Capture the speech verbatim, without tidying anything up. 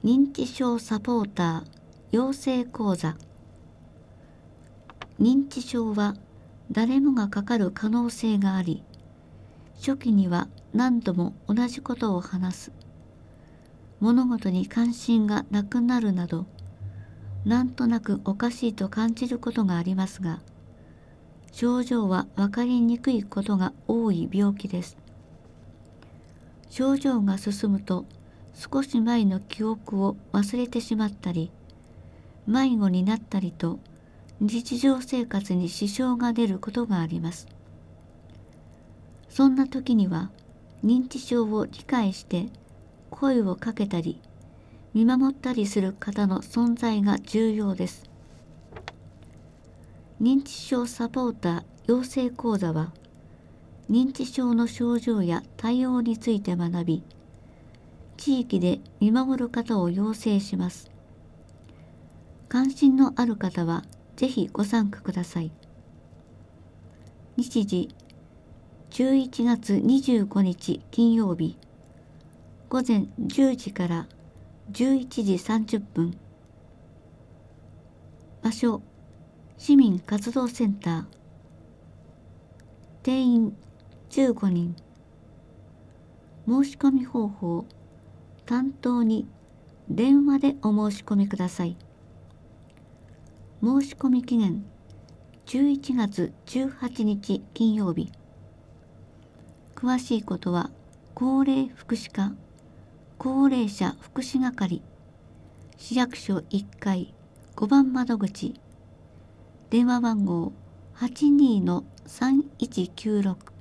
認知症サポーター養成講座。認知症は誰もがかかる可能性があり、初期には何度も同じことを話す、物事に関心がなくなるなど、なんとなくおかしいと感じることがありますが、症状は分かりにくいことが多い病気です。症状が進むと、少し前の記憶を忘れてしまったり、迷子になったりと、日常生活に支障が出ることがあります。そんな時には、認知症を理解して声をかけたり、見守ったりする方の存在が重要です。認知症サポーター養成講座は、認知症の症状や対応について学び、地域で見守る方を養成します。関心のある方は、ぜひご参加ください。日時、じゅういちがつにじゅうごにち金曜日、午前じゅうじからじゅういちじさんじゅっぷん。場所、市民活動センター。定員じゅうごにん。申し込み方法、担当に電話でお申し込みください。申し込み期限じゅういちがつじゅうはちにち金曜日。詳しいことは高齢福祉課高齢者福祉係市役所いっかいごばん窓口電話番号 はちにーのさんいちきゅうろく